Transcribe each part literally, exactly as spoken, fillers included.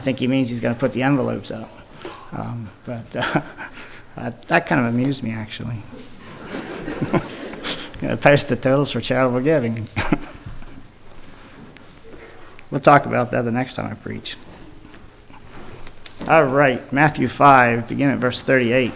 I think he means he's going to put the envelopes up. Um, but uh, uh, that kind of amused me, actually. Going to post the totals for charitable giving. We'll talk about that the next time I preach. All right, Matthew five, beginning at verse thirty-eight.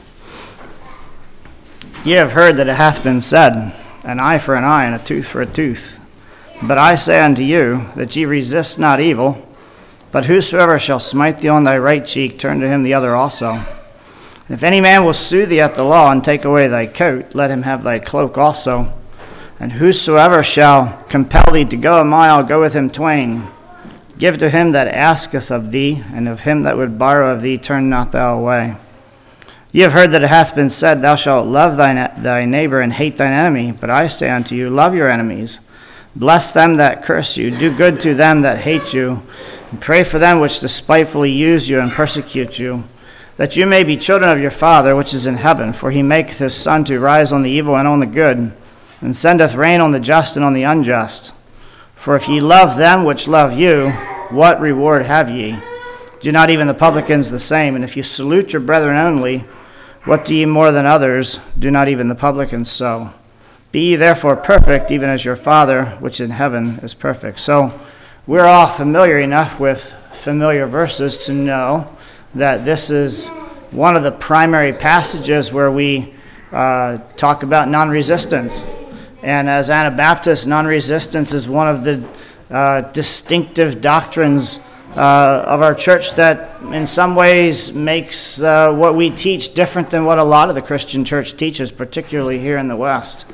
Ye have heard that it hath been said, an eye for an eye and a tooth for a tooth. But I say unto you, that ye resist not evil, but whosoever shall smite thee on thy right cheek, turn to him the other also. If any man will sue thee at the law, and take away thy coat, let him have thy cloak also. And whosoever shall compel thee to go a mile, go with him twain. Give to him that asketh of thee, and of him that would borrow of thee, turn not thou away. Ye have heard that it hath been said, thou shalt love thy, thy neighbor, and hate thine enemy. But I say unto you, love your enemies. Bless them that curse you. Do good to them that hate you. And pray for them which despitefully use you and persecute you, that you may be children of your Father which is in heaven. For he maketh his sun to rise on the evil and on the good, and sendeth rain on the just and on the unjust. For if ye love them which love you, what reward have ye? Do not even the publicans the same? And if you salute your brethren only, what do ye more than others? Do not even the publicans so? Be ye therefore perfect, even as your Father which in heaven is perfect. So we're all familiar enough with familiar verses to know that this is one of the primary passages where we uh, talk about non-resistance. And as Anabaptists, non-resistance is one of the uh, distinctive doctrines uh, of our church that in some ways makes uh, what we teach different than what a lot of the Christian church teaches, particularly here in the West.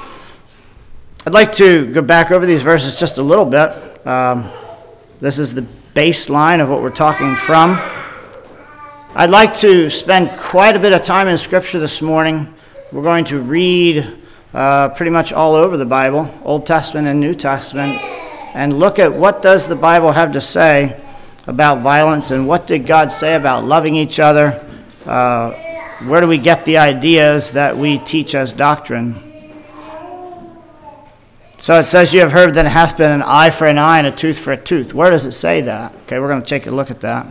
I'd like to go back over these verses just a little bit. Um, this is the baseline of what we're talking from. I'd like to spend quite a bit of time in Scripture this morning. We're going to read uh, pretty much all over the Bible, Old Testament and New Testament, and look at what does the Bible have to say about violence, and what did God say about loving each other. Uh, where do we get the ideas that we teach as doctrine? So it says, you have heard that it hath been an eye for an eye and a tooth for a tooth. Where does it say that? Okay, we're going to take a look at that.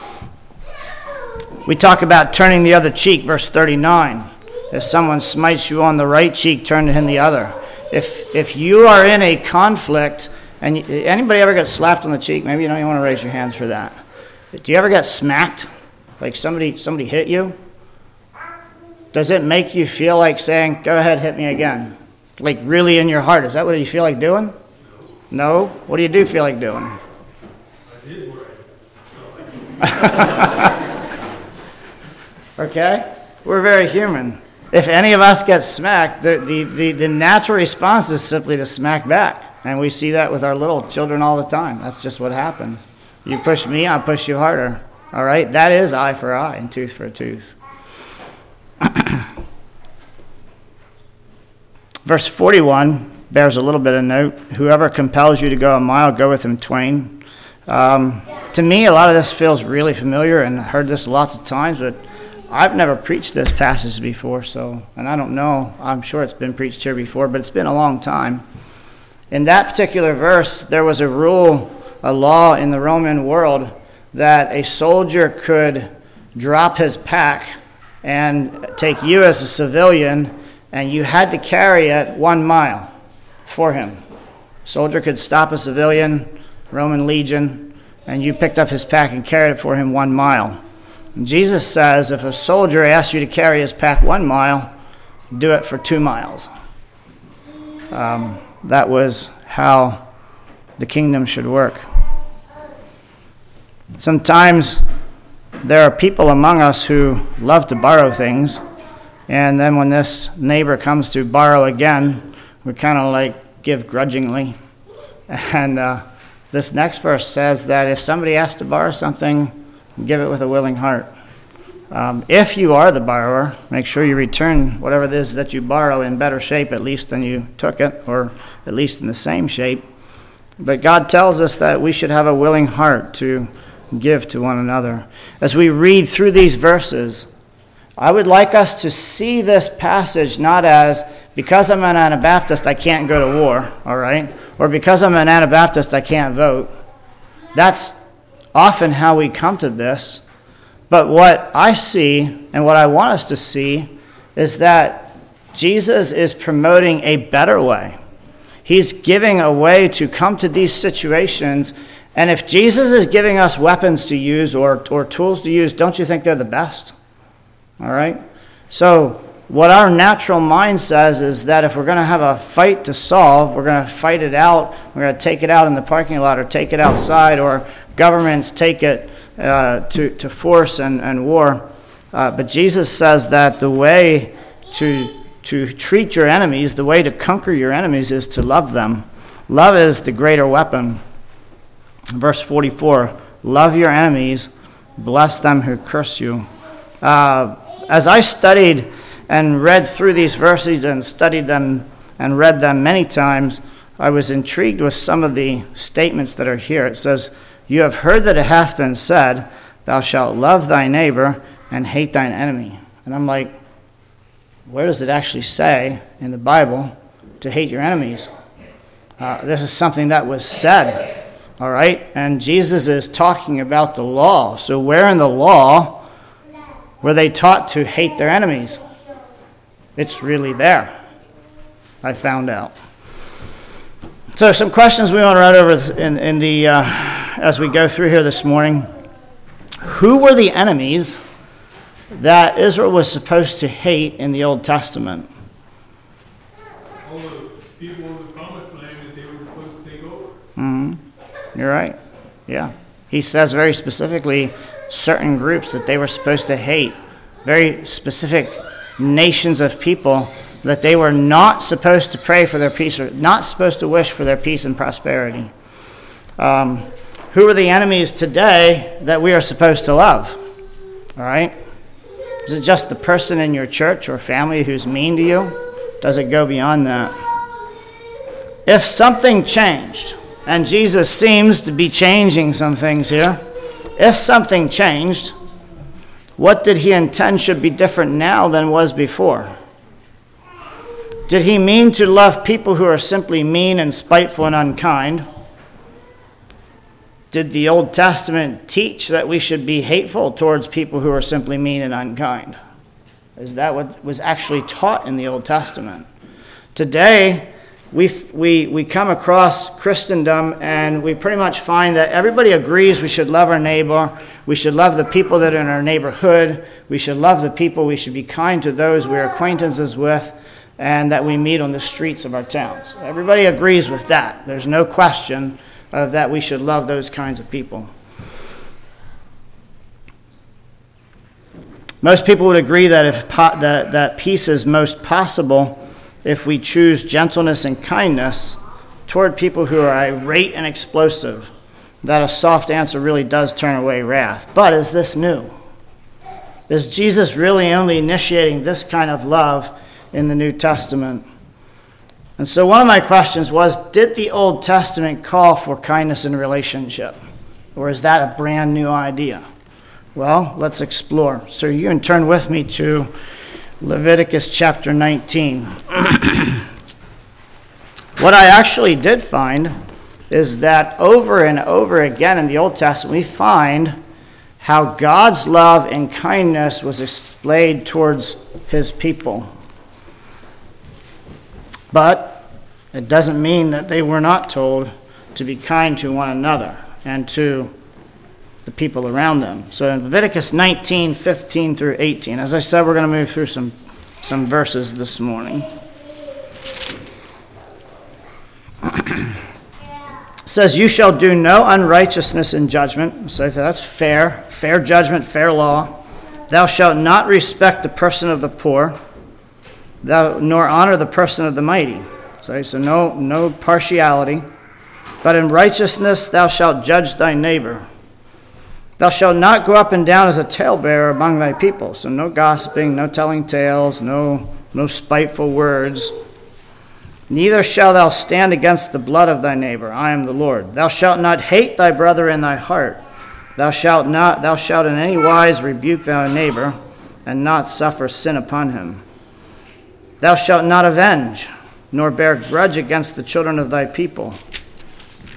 We talk about turning the other cheek, verse thirty-nine. If someone smites you on the right cheek, turn to him the other. If if you are in a conflict, and you, anybody ever get slapped on the cheek? Maybe you don't even want to raise your hands for that. Do you ever get smacked? Like somebody somebody hit you? Does it make you feel like saying, go ahead, hit me again? Like really in your heart, is that what you feel like doing? No? What do you do feel like doing? I did what I felt like. Okay? We're very human. If any of us get smacked, the, the, the, the natural response is simply to smack back. And we see that with our little children all the time. That's just what happens. You push me, I'll push you harder. All right? That is eye for eye and tooth for a tooth. Verse forty-one bears a little bit of note. Whoever compels you to go a mile, go with him twain. Um, to me, a lot of this feels really familiar, and I heard this lots of times, but I've never preached this passage before, so, and I don't know, I'm sure it's been preached here before, but it's been a long time. In that particular verse, there was a rule, a law in the Roman world, that a soldier could drop his pack and take you as a civilian, and you had to carry it one mile for him. A soldier could stop a civilian, Roman legion, and you picked up his pack and carried it for him one mile. And Jesus says if a soldier asks you to carry his pack one mile, do it for two miles. Um, that was how the kingdom should work. Sometimes there are people among us who love to borrow things, and then when this neighbor comes to borrow again, we kind of like give grudgingly. And uh, this next verse says that if somebody asks to borrow something, give it with a willing heart. Um, if you are the borrower, make sure you return whatever it is that you borrow in better shape at least than you took it, or at least in the same shape. But God tells us that we should have a willing heart to give to one another. As we read through these verses, I would like us to see this passage not as, because I'm an Anabaptist, I can't go to war, all right? Or because I'm an Anabaptist, I can't vote. That's often how we come to this, but what I see and what I want us to see is that Jesus is promoting a better way. He's giving a way to come to these situations, and if Jesus is giving us weapons to use or, or tools to use, don't you think they're the best? All right? So what our natural mind says is that if we're going to have a fight to solve, we're going to fight it out, we're going to take it out in the parking lot or take it outside, or governments take it uh, to, to force and, and war. Uh, but Jesus says that the way to, to treat your enemies, the way to conquer your enemies is to love them. Love is the greater weapon. Verse forty-four, love your enemies, bless them who curse you. Uh, as I studied and read through these verses and studied them and read them many times, I was intrigued with some of the statements that are here. It says, you have heard that it hath been said, thou shalt love thy neighbor and hate thine enemy. And I'm like, where does it actually say in the Bible to hate your enemies? Uh, this is something that was said, all right? And Jesus is talking about the law. So where in the law were they taught to hate their enemies? It's really there, I found out. So some questions we want to run over in, in the uh, as we go through here this morning. Who were the enemies that Israel was supposed to hate in the Old Testament? All the people in the promised land that they were supposed to take over. Mm-hmm. You're right. Yeah. He says very specifically certain groups that they were supposed to hate. Very specific nations of people that they were not supposed to pray for their peace or not supposed to wish for their peace and prosperity. Um, who are the enemies today that we are supposed to love? All right? Is it just the person in your church or family who's mean to you? Does it go beyond that? If something changed, and Jesus seems to be changing some things here, if something changed, what did he intend should be different now than was before? Did he mean to love people who are simply mean and spiteful and unkind? Did the Old Testament teach that we should be hateful towards people who are simply mean and unkind? Is that what was actually taught in the Old Testament? Today, we we we come across Christendom and we pretty much find that everybody agrees we should love our neighbor, we should love the people that are in our neighborhood, we should love the people, we should be kind to those we're acquaintances with, and that we meet on the streets of our towns. Everybody agrees with that. There's no question of that we should love those kinds of people. Most people would agree that if po- that, that peace is most possible if we choose gentleness and kindness toward people who are irate and explosive, that a soft answer really does turn away wrath. But is this new? Is Jesus really only initiating this kind of love in the New Testament? And so one of my questions was, did the Old Testament call for kindness in relationship? Or is that a brand new idea? Well, let's explore. So you can turn with me to Leviticus chapter nineteen. What I actually did find is that over and over again in the Old Testament, we find how God's love and kindness was displayed towards his people. But it doesn't mean that they were not told to be kind to one another and to the people around them. So in Leviticus nineteen, fifteen through eighteen, as I said, we're going to move through some, some verses this morning. It says, you shall do no unrighteousness in judgment. So that's fair, fair judgment, fair law. Thou shalt not respect the person of the poor, thou nor honor the person of the mighty. So, so no, no partiality. But in righteousness thou shalt judge thy neighbor. Thou shalt not go up and down as a talebearer among thy people. So no gossiping, no telling tales, no, no spiteful words. Neither shalt thou stand against the blood of thy neighbor. I am the Lord. Thou shalt not hate thy brother in thy heart. Thou shalt not, thou shalt in any wise rebuke thy neighbor, and not suffer sin upon him. Thou shalt not avenge, nor bear grudge against the children of thy people.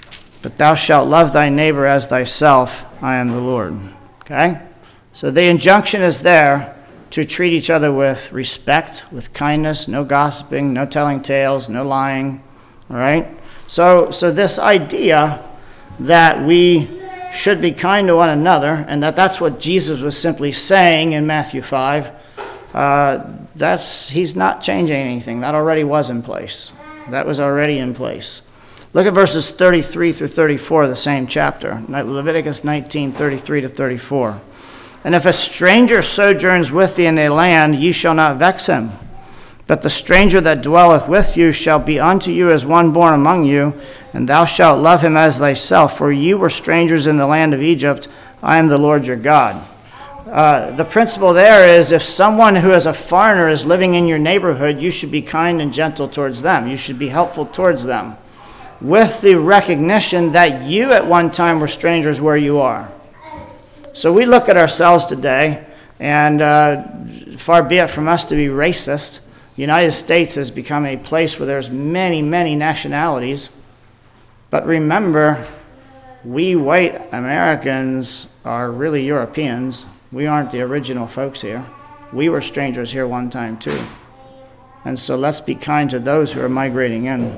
But thou shalt love thy neighbor as thyself. I am the Lord. Okay? So the injunction is there to treat each other with respect, with kindness, no gossiping, no telling tales, no lying. All right? So, so this idea that we should be kind to one another, and that that's what Jesus was simply saying in Matthew five, uh, that's he's not changing anything. That already was in place. That was already in place. Look at verses thirty-three through thirty-four of the same chapter, Leviticus nineteen, thirty-three to thirty-four. And if a stranger sojourns with thee in thy land, ye shall not vex him. But the stranger that dwelleth with you shall be unto you as one born among you, and thou shalt love him as thyself, for ye were strangers in the land of Egypt. I am the Lord your God. Uh, the principle there is if someone who is a foreigner is living in your neighborhood, you should be kind and gentle towards them. You should be helpful towards them, with the recognition that you at one time were strangers where you are. So we look at ourselves today, and uh, far be it from us to be racist. The United States has become a place where there's many, many nationalities. But remember, we white Americans are really Europeans. We aren't the original folks here. We were strangers here one time too. And so let's be kind to those who are migrating in.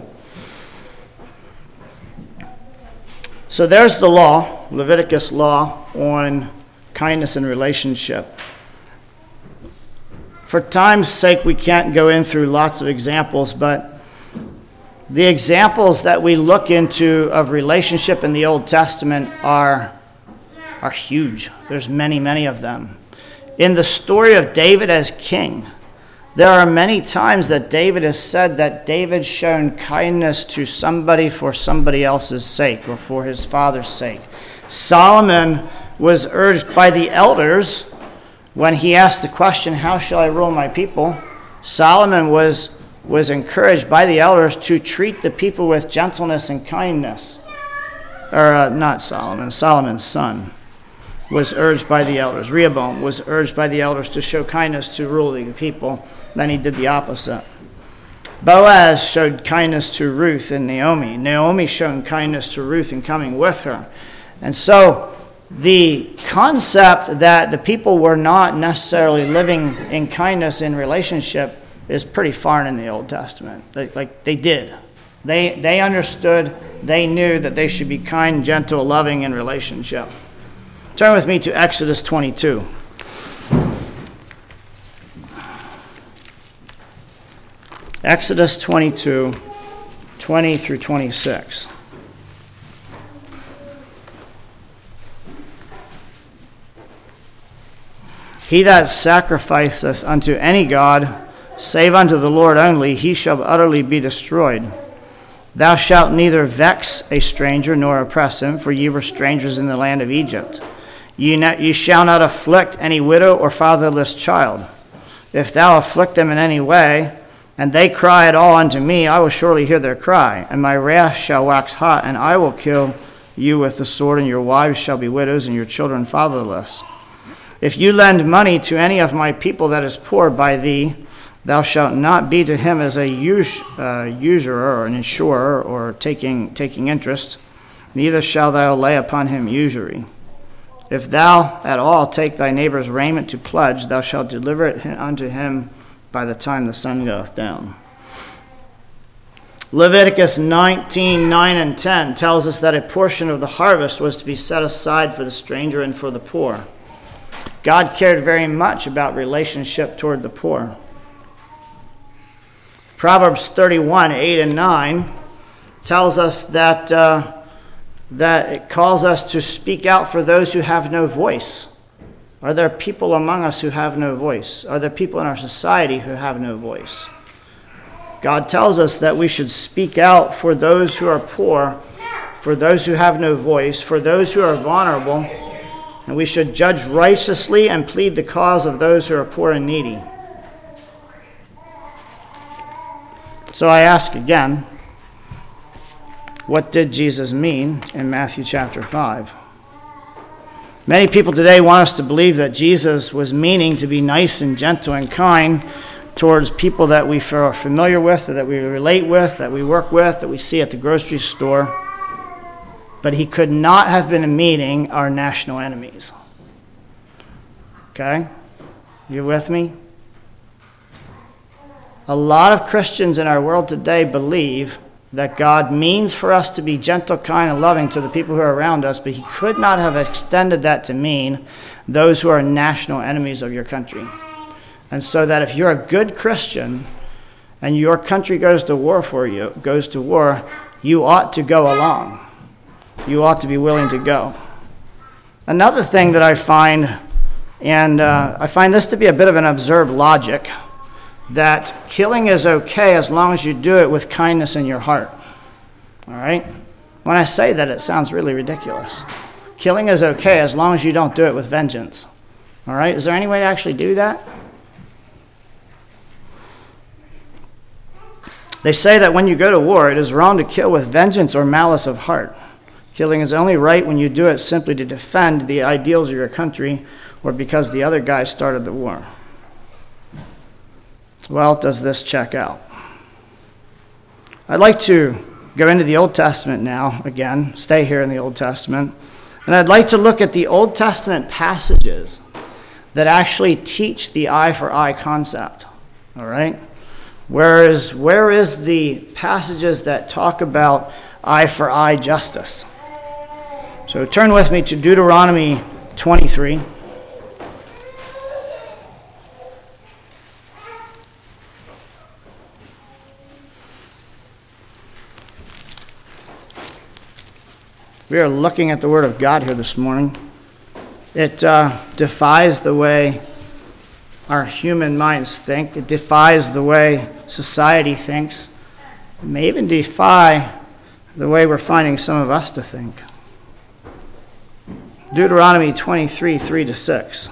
So there's the law, Leviticus law, on kindness and relationship. For time's sake, we can't go in through lots of examples, but the examples that we look into of relationship in the Old Testament are, are huge. There's many, many of them. In the story of David as king, there are many times that David has said that David shown kindness to somebody for somebody else's sake or for his father's sake. Solomon was urged by the elders when he asked the question, how shall I rule my people? Solomon was, was encouraged by the elders to treat the people with gentleness and kindness. Or uh, not Solomon, Solomon's son was urged by the elders. Rehoboam was urged by the elders to show kindness to rule the people. Then he did the opposite. Boaz showed kindness to Ruth and Naomi. Naomi showed kindness to Ruth in coming with her. And so the concept that the people were not necessarily living in kindness in relationship is pretty foreign in the Old Testament. Like, like they did. They, they understood, they knew that they should be kind, gentle, loving in relationship. Turn with me to Exodus twenty-two. Exodus twenty-two, twenty through twenty-six. He that sacrificeth unto any god, save unto the Lord only, he shall utterly be destroyed. Thou shalt neither vex a stranger nor oppress him, for ye were strangers in the land of Egypt. Ye, not, ye shall not afflict any widow or fatherless child. If thou afflict them in any way, and they cry at all unto me, I will surely hear their cry, and my wrath shall wax hot, and I will kill you with the sword, and your wives shall be widows, and your children fatherless. If you lend money to any of my people that is poor by thee, thou shalt not be to him as a us, uh, usurer or an insurer or taking, taking interest, neither shalt thou lay upon him usury. If thou at all take thy neighbor's raiment to pledge, thou shalt deliver it unto him by the time the sun goeth down. Leviticus nineteen, nine and ten tells us that a portion of the harvest was to be set aside for the stranger and for the poor. God cared very much about relationship toward the poor. Proverbs thirty-one, eight and nine tells us that, uh, that it calls us to speak out for those who have no voice. Are there people among us who have no voice? Are there people in our society who have no voice? God tells us that we should speak out for those who are poor, for those who have no voice, for those who are vulnerable, and we should judge righteously and plead the cause of those who are poor and needy. So I ask again, what did Jesus mean in Matthew chapter five? Many people today want us to believe that Jesus was meaning to be nice and gentle and kind towards people that we are familiar with, that we relate with, that we work with, that we see at the grocery store. but he could not have been meaning our national enemies. Okay? You with me? A lot of Christians in our world today believe that God means for us to be gentle, kind, and loving to the people who are around us, but he could not have extended that to mean those who are national enemies of your country. And so that if you're a good Christian and your country goes to war for you, goes to war, you ought to go along. You ought to be willing to go. Another thing that I find, and uh, I find this to be a bit of an absurd logic, that killing is okay as long as you do it with kindness in your heart. All right? When I say that, it sounds really ridiculous. Killing is okay as long as you don't do it with vengeance. All right? Is there any way to actually do that? They say that when you go to war, it is wrong to kill with vengeance or malice of heart. Killing is only right when you do it simply to defend the ideals of your country or because the other guy started the war. Well, does this check out? I'd like to go into the Old Testament now, again, stay here in the Old Testament, and I'd like to look at the Old Testament passages that actually teach the eye for eye concept, all right? Where is, where is the passages that talk about eye for eye justice? So turn with me to Deuteronomy twenty-three. We are looking at the Word of God here this morning. It uh, defies the way our human minds think. It defies the way society thinks. It may even defy the way we're finding some of us to think. Deuteronomy twenty-three, three to six.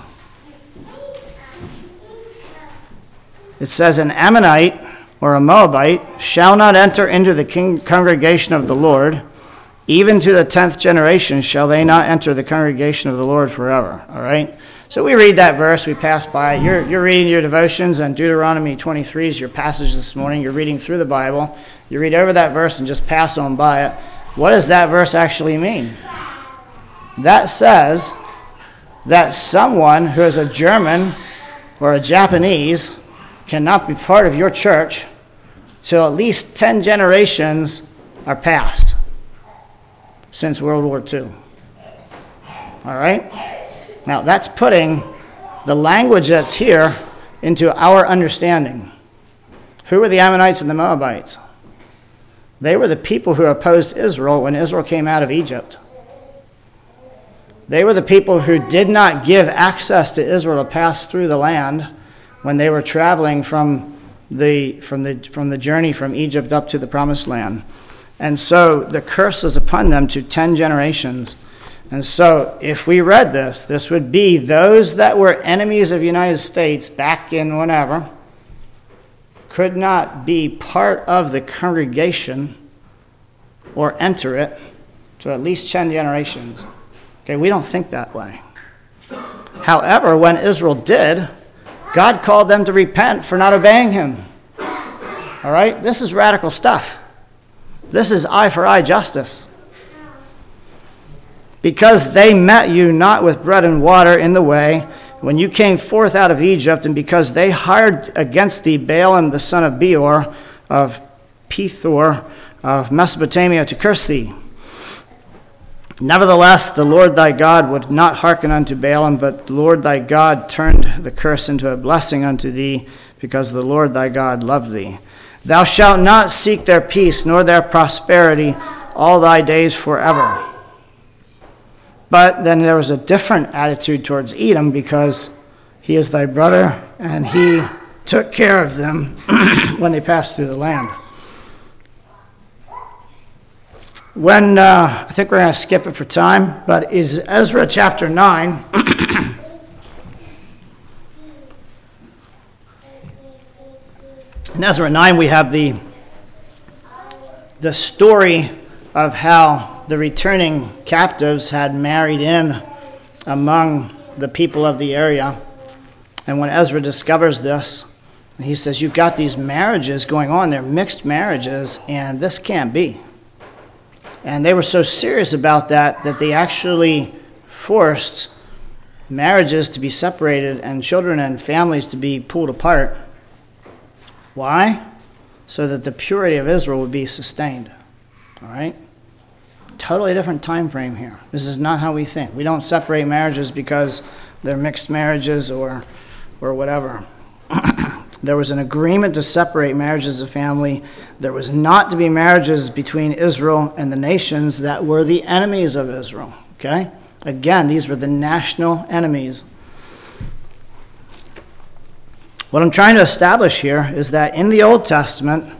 It says, "An Ammonite or a Moabite shall not enter into the king- congregation of the Lord. Even to the tenth generation shall they not enter the congregation of the Lord forever." All right? So we read that verse, we pass by it. You're, you're reading your devotions, and Deuteronomy twenty-three is your passage this morning. You're reading through the Bible. You read over that verse and just pass on by it. What does that verse actually mean? That says that someone who is a German or a Japanese cannot be part of your church till at least ten generations are passed since World War Two. All right? Now, that's putting the language that's here into our understanding. Who were the Ammonites and the Moabites? They were the people who opposed Israel when Israel came out of Egypt. They were the people who did not give access to Israel to pass through the land when they were traveling from the, from the, from the journey from Egypt up to the Promised Land. And so the curse is upon them to ten generations. And so if we read this, this would be those that were enemies of the United States back in whenever could not be part of the congregation or enter it to at least ten generations. Okay, we don't think that way. However, when Israel did, God called them to repent for not obeying him. All right? This is radical stuff. This is eye for eye justice. Because they met you not with bread and water in the way, when you came forth out of Egypt, and because they hired against thee Balaam the son of Beor of Pethor of Mesopotamia to curse thee. Nevertheless, the Lord thy God would not hearken unto Balaam, but the Lord thy God turned the curse into a blessing unto thee, because the Lord thy God loved thee. Thou shalt not seek their peace, nor their prosperity, all thy days forever. But then there was a different attitude towards Edom, because he is thy brother, and he took care of them when they passed through the land. When, uh, I think we're going to skip it for time, but is Ezra chapter nine. In Ezra nine, we have the, the story of how the returning captives had married in among the people of the area. And when Ezra discovers this, he says, you've got these marriages going on, they're mixed marriages, and this can't be. And they were so serious about that that they actually forced marriages to be separated and children and families to be pulled apart. Why? So that the purity of Israel would be sustained. All right? Totally different time frame here. This is not how we think. We don't separate marriages because they're mixed marriages or or whatever. There was an agreement to separate marriage as a family. There was not to be marriages between Israel and the nations that were the enemies of Israel. Okay? Again, these were the national enemies. What I'm trying to establish here is that in the Old Testament,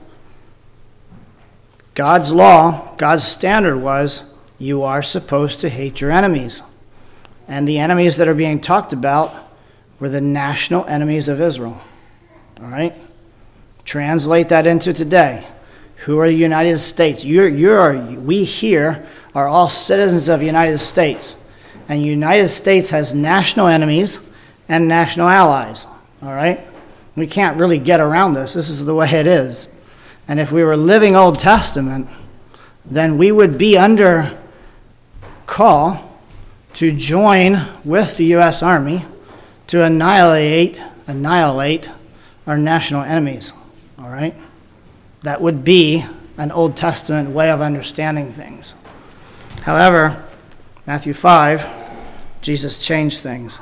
God's law, God's standard was, you are supposed to hate your enemies. And the enemies that are being talked about were the national enemies of Israel. All right? Translate that into today. Who are the United States? You're, you're, we here are all citizens of the United States. And the United States has national enemies and national allies. All right? We can't really get around this. This is the way it is. And if we were living Old Testament, then we would be under call to join with the U S Army to annihilate, annihilate our national enemies. All right? That would be an Old Testament way of understanding things. However, Matthew five, Jesus changed things.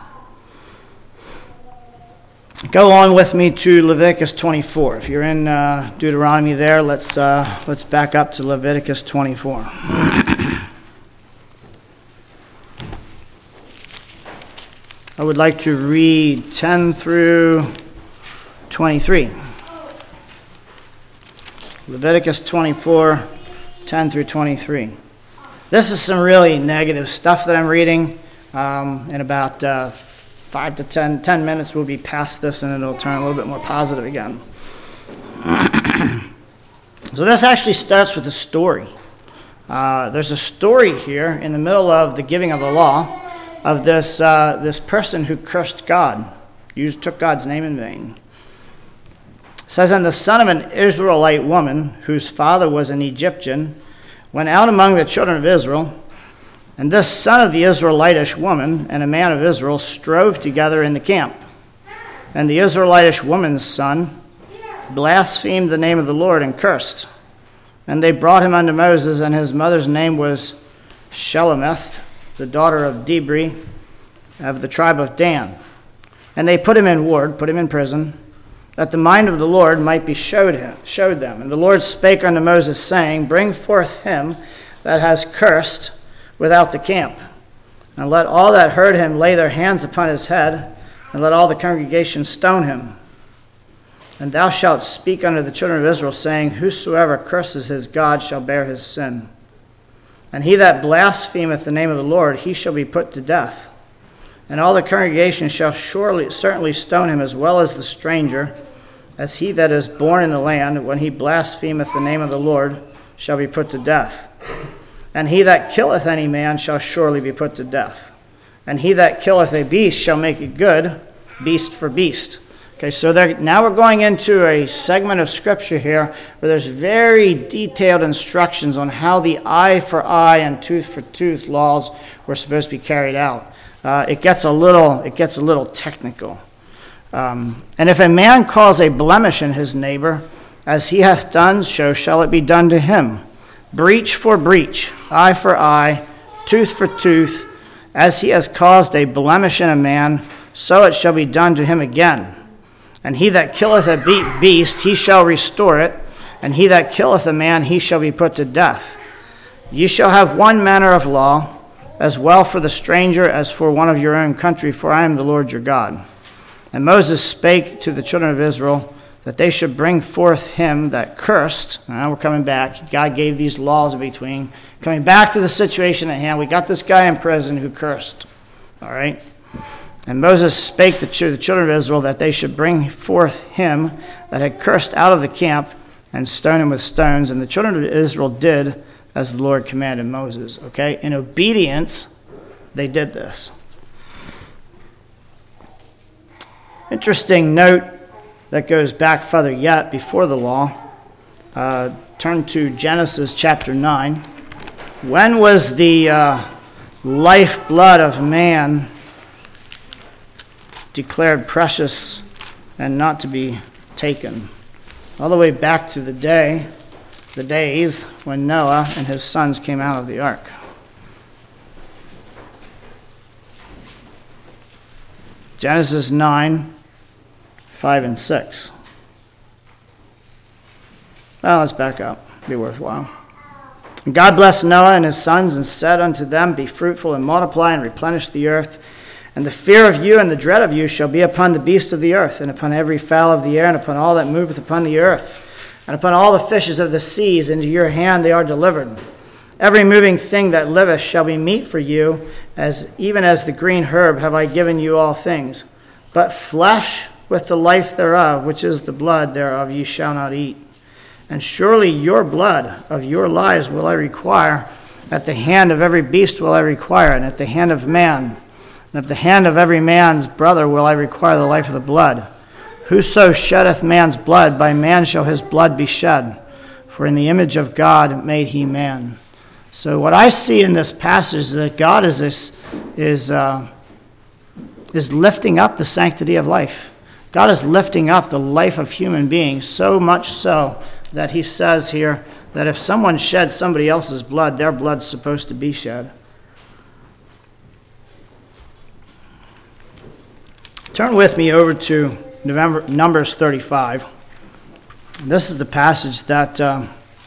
Go on with me to Leviticus twenty-four. If you're in uh, Deuteronomy there, let's uh, let's back up to Leviticus twenty-four. I would like to read ten through twenty-three. Leviticus twenty-four, ten through twenty-three. This is some really negative stuff that I'm reading. Um, in about uh, five to ten, ten minutes, we'll be past this and it'll turn a little bit more positive again. So this actually starts with a story. Uh, there's a story here in the middle of the giving of the law of this uh, this person who cursed God, used took God's name in vain. It says, and the son of an Israelite woman, whose father was an Egyptian, went out among the children of Israel, and this son of the Israelitish woman and a man of Israel strove together in the camp. And the Israelitish woman's son blasphemed the name of the Lord and cursed. And they brought him unto Moses, and his mother's name was Shelemith, the daughter of Dibri, of the tribe of Dan. And they put him in ward, put him in prison, that the mind of the Lord might be showed him, showed them. And the Lord spake unto Moses, saying, bring forth him that has cursed without the camp, and let all that heard him lay their hands upon his head, and let all the congregation stone him. And thou shalt speak unto the children of Israel, saying, whosoever curses his God shall bear his sin. And he that blasphemeth the name of the Lord, he shall be put to death. And all the congregation shall surely, certainly stone him, as well as the stranger, as he that is born in the land, when he blasphemeth the name of the Lord, shall be put to death. And he that killeth any man shall surely be put to death. And he that killeth a beast shall make it good, beast for beast. Okay, so there, now we're going into a segment of Scripture here where there's very detailed instructions on how the eye for eye and tooth for tooth laws were supposed to be carried out. Uh, it gets a little, it gets a little technical. Um, and if a man cause a blemish in his neighbor, as he hath done, so shall it be done to him. Breach for breach, eye for eye, tooth for tooth, as he has caused a blemish in a man, so it shall be done to him again. And he that killeth a beast, he shall restore it, and he that killeth a man, he shall be put to death. Ye shall have one manner of law, as well for the stranger as for one of your own country, for I am the Lord your God. And Moses spake to the children of Israel, that they should bring forth him that cursed. Now we're coming back. God gave these laws in between. Coming back to the situation at hand, we got this guy in prison who cursed. All right? And Moses spake to the children of Israel that they should bring forth him that had cursed out of the camp and stone him with stones. And the children of Israel did as the Lord commanded Moses. Okay? In obedience, they did this. Interesting note that goes back further yet before the law. Uh, turn to Genesis chapter nine. When was the uh, lifeblood of man declared precious and not to be taken? All the way back to the day, the days when Noah and his sons came out of the ark. Genesis nine, five and six. Well, let's back up. Be worthwhile. And God blessed Noah and his sons and said unto them, Be fruitful and multiply and replenish the earth. And the fear of you and the dread of you shall be upon the beasts of the earth, and upon every fowl of the air, and upon all that moveth upon the earth, and upon all the fishes of the seas. Into your hand they are delivered. Every moving thing that liveth shall be meat for you, as even as the green herb have I given you all things. But flesh with the life thereof, which is the blood thereof, ye shall not eat. And surely your blood of your lives will I require. At the hand of every beast will I require, and at the hand of man. And at the hand of every man's brother will I require the life of the blood. Whoso sheddeth man's blood, by man shall his blood be shed. For in the image of God made he man. So what I see in this passage is that God is this, is uh, is lifting up the sanctity of life. God is lifting up the life of human beings, so much so that he says here that if someone sheds somebody else's blood, their blood's supposed to be shed. Turn with me over to November, Numbers thirty-five. This is the passage that uh,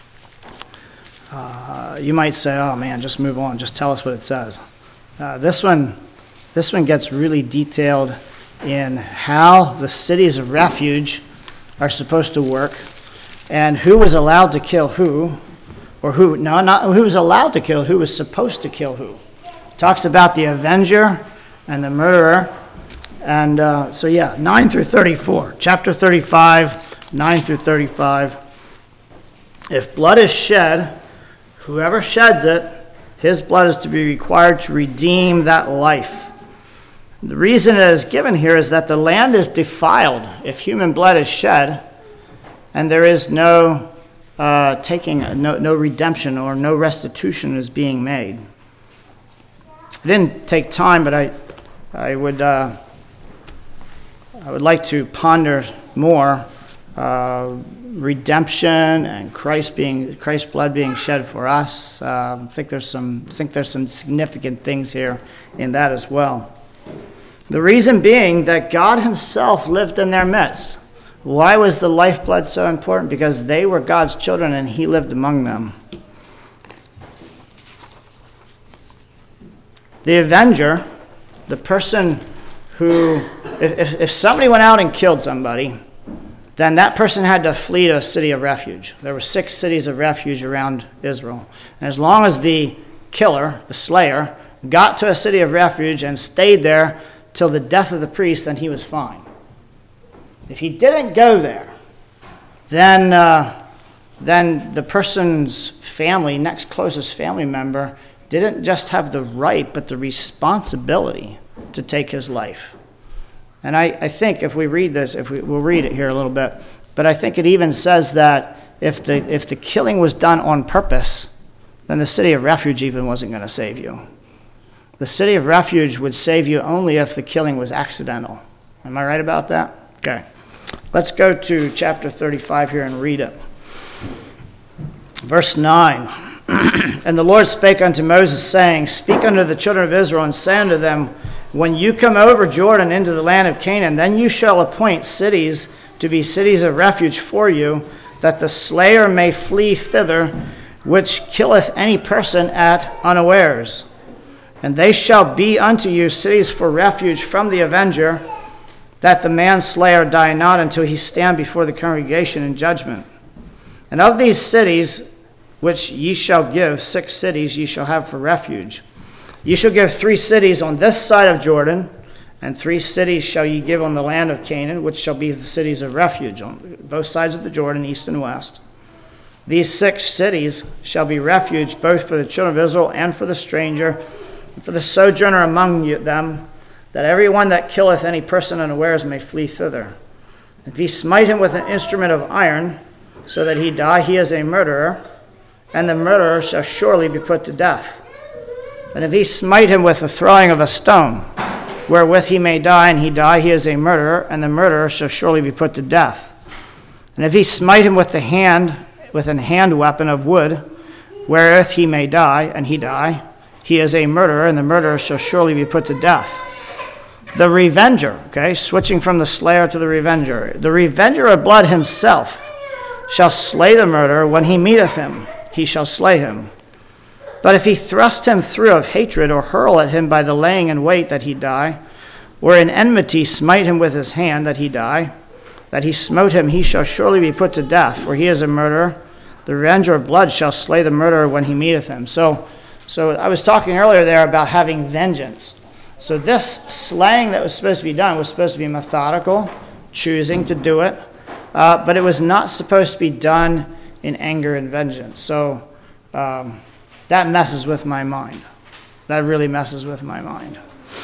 uh, you might say, oh man, just move on, just tell us what it says. Uh, this one, this one gets really detailed in how the cities of refuge are supposed to work, and who was allowed to kill who, or who, no, not who was allowed to kill, who was supposed to kill who. It talks about the avenger and the murderer. And uh, so, yeah, nine through thirty-four, chapter thirty-five, nine through thirty-five. If blood is shed, whoever sheds it, his blood is to be required to redeem that life. The reason it is given here is that the land is defiled if human blood is shed, and there is no uh, taking, no, no redemption or no restitution is being made. It didn't take time, but I, I would, uh, I would like to ponder more uh, redemption and Christ being, Christ's blood being shed for us. Uh, I think there's some, think there's some significant things here in that as well. The reason being that God himself lived in their midst. Why was the lifeblood so important? Because they were God's children and he lived among them. The avenger, the person who, if, if somebody went out and killed somebody, then that person had to flee to a city of refuge. There were six cities of refuge around Israel. And as long as the killer, the slayer, got to a city of refuge and stayed there till the death of the priest, then he was fine. If he didn't go there, then uh, then the person's family, next closest family member, didn't just have the right, but the responsibility to take his life. And I, I think if we read this, if we, we'll read it here a little bit, but I think it even says that if the if the killing was done on purpose, then the city of refuge even wasn't going to save you. The city of refuge would save you only if the killing was accidental. Am I right about that? Okay. Let's go to chapter thirty-five here and read it. Verse nine. And the Lord spake unto Moses, saying, Speak unto the children of Israel, and say unto them, When you come over Jordan into the land of Canaan, then you shall appoint cities to be cities of refuge for you, that the slayer may flee thither, which killeth any person at unawares. And they shall be unto you cities for refuge from the avenger, that the manslayer die not until he stand before the congregation in judgment. And of these cities, which ye shall give, six cities ye shall have for refuge. Ye shall give three cities on this side of Jordan, and three cities shall ye give on the land of Canaan, which shall be the cities of refuge on both sides of the Jordan, east and west. These six cities shall be refuge both for the children of Israel and for the stranger, and for the sojourner among you, them, that every one that killeth any person unawares may flee thither. If he smite him with an instrument of iron, so that he die, he is a murderer. and the murderer shall surely be put to death. And if he smite him with the throwing of a stone, wherewith he may die, and he die, he is a murderer, and the murderer shall surely be put to death. And if he smite him with the hand, with an hand weapon of wood, wherewith he may die, and he die, he is a murderer, and the murderer shall surely be put to death. The revenger, okay, switching from the slayer to the revenger. The revenger of blood himself shall slay the murderer. When he meeteth him, he shall slay him. But if he thrust him through of hatred, or hurl at him by the laying in wait, that he die, or in enmity smite him with his hand, that he die, that he smote him, he shall surely be put to death, for he is a murderer. The revenger of blood shall slay the murderer when he meeteth him. So, so I was talking earlier there about having vengeance. So this slaying that was supposed to be done was supposed to be methodical, choosing to do it, uh, but it was not supposed to be done in anger and vengeance. So um, that messes with my mind. That really messes with my mind.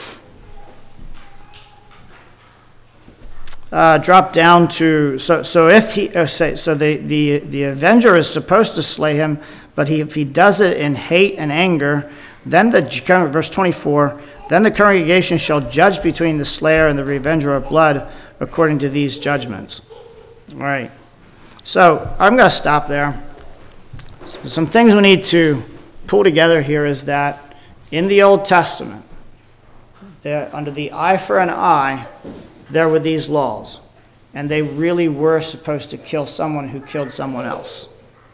Uh, drop down to, so so if he, uh, say, so the, the, the avenger is supposed to slay him, but he, if he does it in hate and anger, then the, verse twenty-four, then the congregation shall judge between the slayer and the revenger of blood according to these judgments. All right. So I'm going to stop there. Some things we need to pull together here is that in the Old Testament, there, under the eye for an eye, there were these laws, and they really were supposed to kill someone who killed someone else.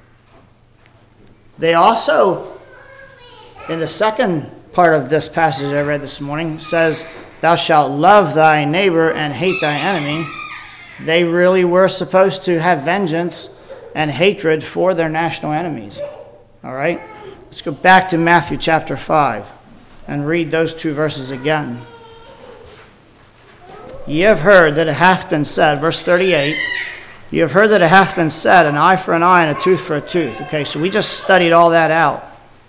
They also, in the second part of this passage I read this morning, says, thou shalt love thy neighbor and hate thy enemy. They really were supposed to have vengeance and hatred for their national enemies. All right? Let's go back to Matthew chapter five and read those two verses again. Ye have heard that it hath been said, verse thirty-eight, ye have heard that it hath been said, an eye for an eye and a tooth for a tooth. Okay, so we just studied all that out.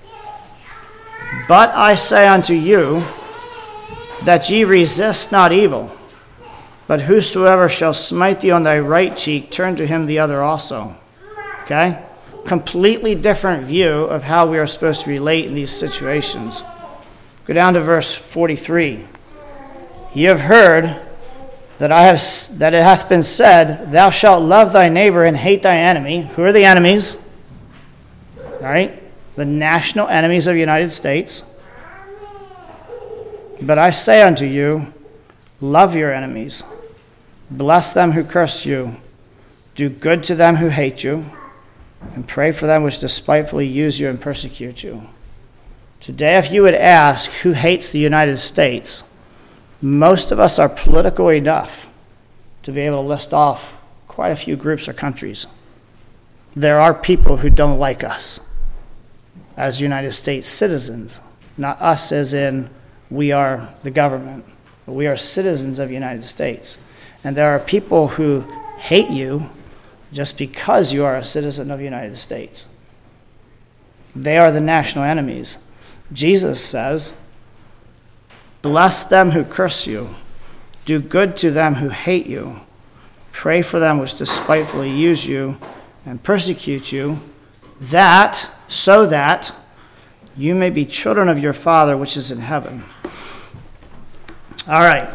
But I say unto you, that ye resist not evil, but whosoever shall smite thee on thy right cheek, turn to him the other also. Okay? Completely different view of how we are supposed to relate in these situations. Go down to verse forty-three. Ye have heard that I have that it hath been said, thou shalt love thy neighbor and hate thy enemy. Who are the enemies? All right? The national enemies of the United States. But I say unto you, love your enemies. Bless them who curse you. Do good to them who hate you. And pray for them which despitefully use you and persecute you. Today, if you would ask who hates the United States, most of us are political enough to be able to list off quite a few groups or countries. There are people who don't like us as United States citizens, not us as in we are the government, but we are citizens of the United States. And there are people who hate you just because you are a citizen of the United States. They are the national enemies. Jesus says, bless them who curse you. Do good to them who hate you. Pray for them which despitefully use you and persecute you, that, so that you may be children of your Father which is in heaven. All right.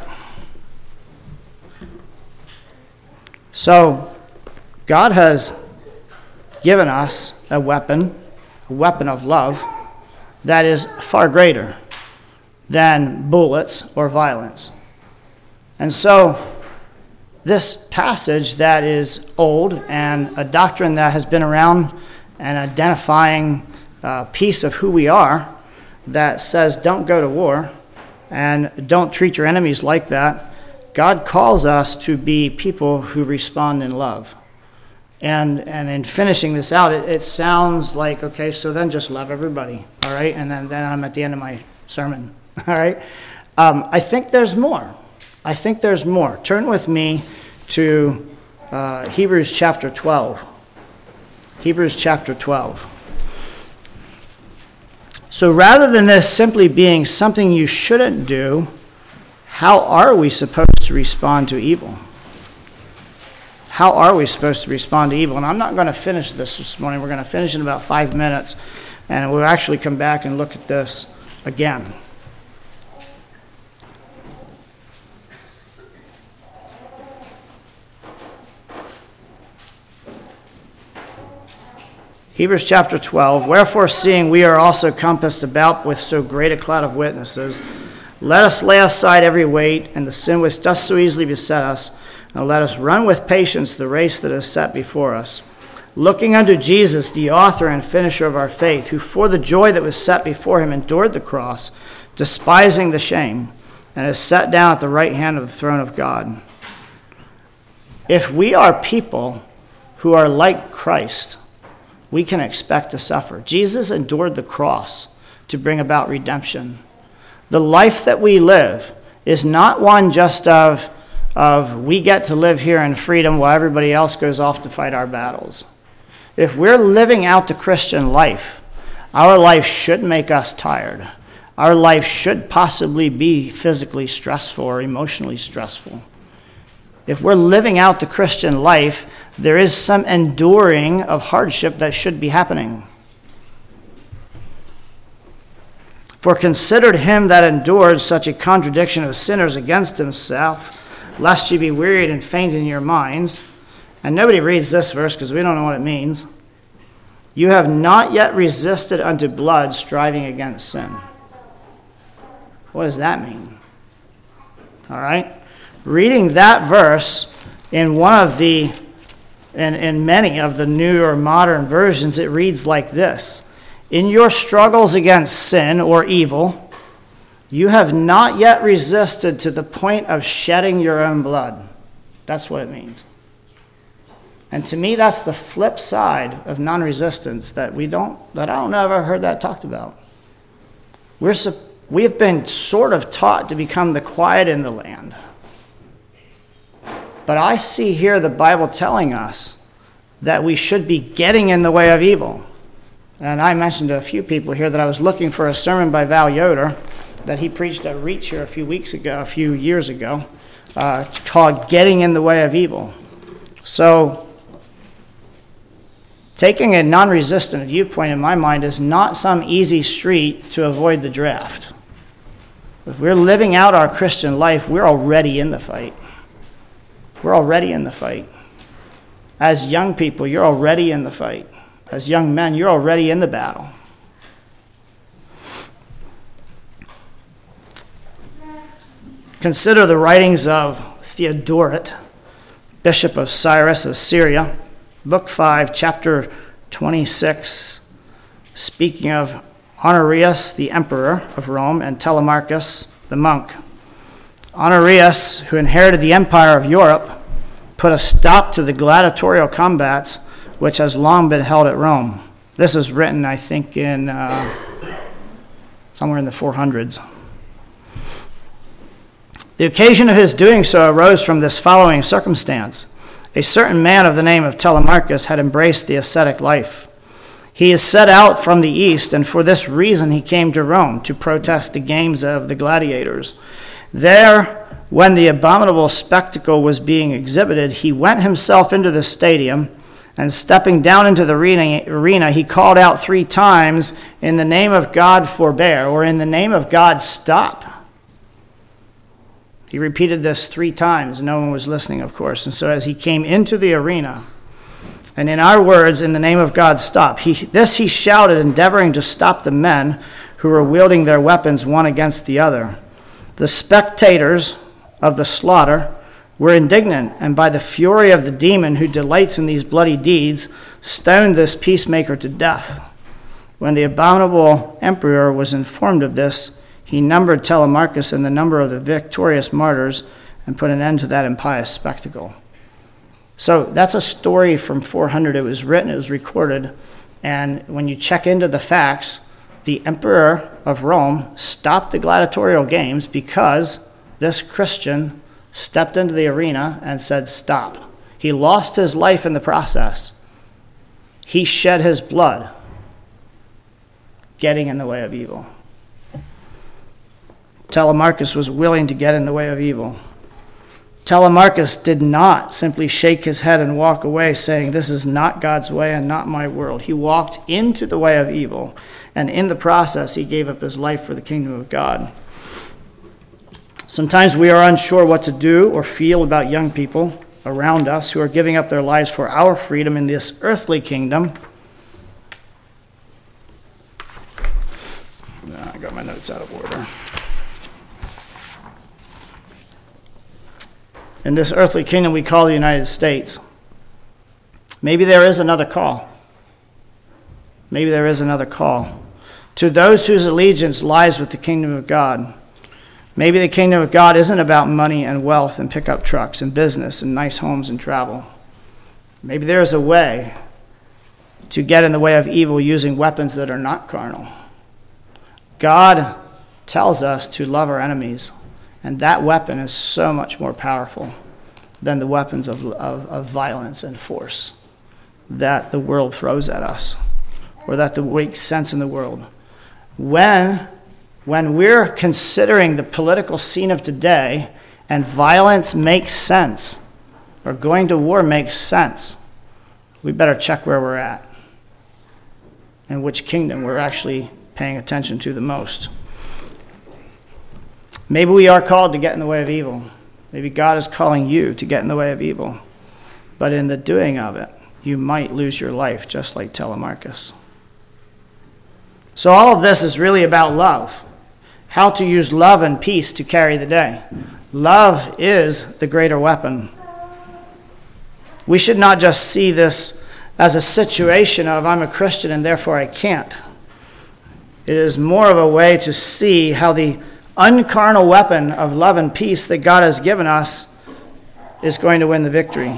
So, God has given us a weapon, a weapon of love, that is far greater than bullets or violence. And so, this passage that is old and a doctrine that has been around and identifying a piece of who we are that says don't go to war and don't treat your enemies like that, God calls us to be people who respond in love. And and in finishing this out, it, it sounds like, okay, so then just love everybody, all right? And then, then I'm at the end of my sermon, all right? Um, I think there's more. I think there's more. Turn with me to uh, Hebrews chapter twelve. Hebrews chapter twelve. So rather than this simply being something you shouldn't do, how are we supposed to respond to evil? how are we supposed to respond to evil? And I'm not going to finish this this morning. We're going to finish in about five minutes, and we'll actually come back and look at this again. Hebrews chapter twelve, wherefore seeing we are also compassed about with so great a cloud of witnesses, let us lay aside every weight and the sin which does so easily beset us, and let us run with patience the race that is set before us, looking unto Jesus, the author and finisher of our faith, who for the joy that was set before him endured the cross, despising the shame, and is set down at the right hand of the throne of God. If we are people who are like Christ, we can expect to suffer. Jesus endured the cross to bring about redemption. The life that we live is not one just of, of we get to live here in freedom while everybody else goes off to fight our battles. If we're living out the Christian life, our life should make us tired. Our life should possibly be physically stressful or emotionally stressful. If we're living out the Christian life, there is some enduring of hardship that should be happening. For considered him that endured such a contradiction of sinners against himself, lest ye be wearied and faint in your minds. And nobody reads this verse because we don't know what it means. You have not yet resisted unto blood, striving against sin. What does that mean? All right. Reading that verse in one of the, in, in many of the new or modern versions, it reads like this. In your struggles against sin or evil, you have not yet resisted to the point of shedding your own blood. That's what it means. And to me, that's the flip side of non-resistance that we don't, that I don't know if I've heard that talked about. We're, we have been sort of taught to become the quiet in the land. But I see here the Bible telling us that we should be getting in the way of evil. And I mentioned to a few people here that I was looking for a sermon by Val Yoder that he preached at Reach here a few weeks ago, a few years ago, uh, called Getting in the Way of Evil. So taking a non-resistant viewpoint in my mind is not some easy street to avoid the draft. If we're living out our Christian life, we're already in the fight. We're already in the fight. As young people, you're already in the fight. As young men, you're already in the battle. Consider the writings of Theodoret, Bishop of Cyrus of Syria, Book five, chapter twenty-six, speaking of Honorius, the emperor of Rome, and Telemachus, the monk. Honorius, who inherited the empire of Europe, put a stop to the gladiatorial combats which has long been held at Rome. This is written, I think, in uh, somewhere in the four hundreds. The occasion of his doing so arose from this following circumstance. A certain man of the name of Telemachus had embraced the ascetic life. He is set out from the east, and for this reason he came to Rome to protest the games of the gladiators. There, when the abominable spectacle was being exhibited, he went himself into the stadium, and stepping down into the arena, arena, he called out three times, in the name of God forbear, or in the name of God stop. He repeated this three times. No one was listening, of course. And so as he came into the arena, and in our words, in the name of God stop, he, this he shouted, endeavoring to stop the men who were wielding their weapons one against the other. The spectators of the slaughter were indignant, and by the fury of the demon who delights in these bloody deeds, stoned this peacemaker to death. When the abominable emperor was informed of this, he numbered Telemachus in the number of the victorious martyrs and put an end to that impious spectacle. So that's a story from four hundred. It was written, it was recorded, and when you check into the facts, the emperor of Rome stopped the gladiatorial games because this Christian stepped into the arena and said, stop. He lost his life in the process. He shed his blood, getting in the way of evil. Telemachus was willing to get in the way of evil. Telemachus did not simply shake his head and walk away saying, this is not God's way and not my world. He walked into the way of evil, and in the process, he gave up his life for the kingdom of God. Sometimes we are unsure what to do or feel about young people around us who are giving up their lives for our freedom in this earthly kingdom. I got my notes out of order. In this earthly kingdom we call the United States. Maybe there is another call. Maybe there is another call. To those whose allegiance lies with the kingdom of God. Maybe the kingdom of God isn't about money and wealth and pickup trucks and business and nice homes and travel. Maybe there is a way to get in the way of evil using weapons that are not carnal. God tells us to love our enemies, and that weapon is so much more powerful than the weapons of, of, of violence and force that the world throws at us, or that the makes sense in the world. When, when we're considering the political scene of today and violence makes sense, or going to war makes sense, we better check where we're at and which kingdom we're actually paying attention to the most. Maybe we are called to get in the way of evil. Maybe God is calling you to get in the way of evil. But in the doing of it, you might lose your life, just like Telemachus. So all of this is really about love. How to use love and peace to carry the day. Love is the greater weapon. We should not just see this as a situation of I'm a Christian and therefore I can't. It is more of a way to see how the uncarnal weapon of love and peace that God has given us is going to win the victory.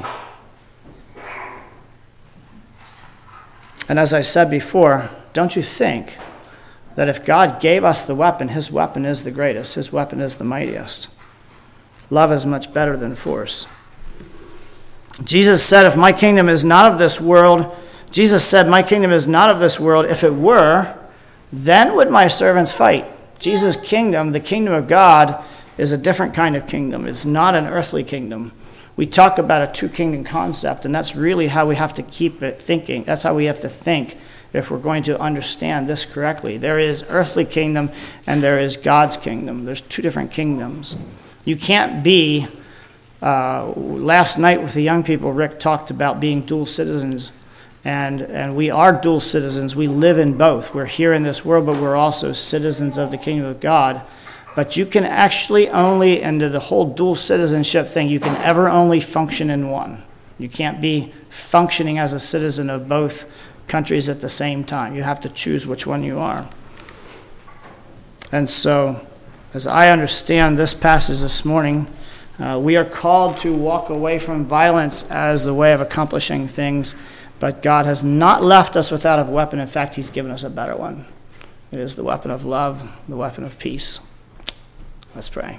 And as I said before, don't you think that if God gave us the weapon, his weapon is the greatest, his weapon is the mightiest. Love is much better than force. Jesus said, if my kingdom is not of this world, Jesus said, my kingdom is not of this world. If it were, then would my servants fight. Jesus' kingdom, the kingdom of God, is a different kind of kingdom. It's not an earthly kingdom. We talk about a two-kingdom concept, and that's really how we have to keep it thinking. That's how we have to think if we're going to understand this correctly. There is earthly kingdom, and there is God's kingdom. There's two different kingdoms. You can't be, uh, last night with the young people, Rick talked about being dual citizens. And and we are dual citizens. We live in both. We're here in this world, but we're also citizens of the kingdom of God. But you can actually only, under the whole dual citizenship thing, you can ever only function in one. You can't be functioning as a citizen of both countries at the same time. You have to choose which one you are. And so, as I understand this passage this morning, uh, we are called to walk away from violence as the way of accomplishing things. But God has not left us without a weapon. In fact, he's given us a better one. It is the weapon of love, the weapon of peace. Let's pray.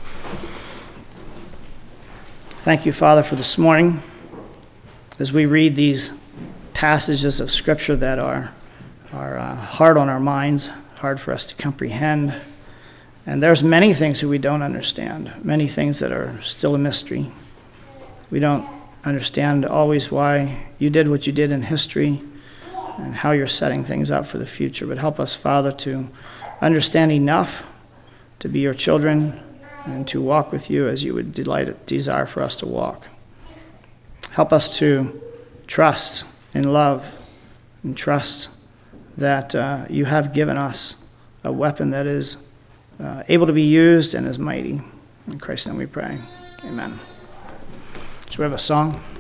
Thank you, Father, for this morning. As we read these passages of Scripture that are, are uh, hard on our minds, hard for us to comprehend. And there's many things that we don't understand, many things that are still a mystery. We don't understand always why you did what you did in history and how you're setting things up for the future. But help us, Father, to understand enough to be your children and to walk with you as you would delight, desire for us to walk. Help us to trust in love and trust that uh, you have given us a weapon that is uh, able to be used and is mighty. In Christ's name we pray. Amen. So we have a song.